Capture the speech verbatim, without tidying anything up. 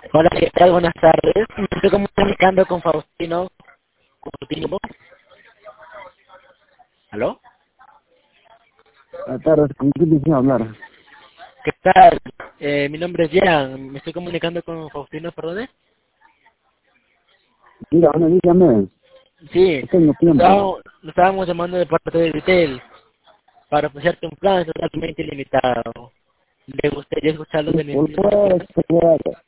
Hola, ¿qué tal? Buenas tardes. Me estoy comunicando con Faustino. Faustino. ¿Aló? Buenas tardes, ¿con quién desea hablar? ¿Qué tal? Eh, mi nombre es Jan. Me estoy comunicando con Faustino, perdón. Mira, bueno, dígame, Sí, no tengo lo tiempo. estábamos, lo estábamos llamando de parte de Retail para ofrecerte un plan totalmente ilimitado. ¿Le gustaría escucharlo Sí, de mi por mismo favor, plan? por favor.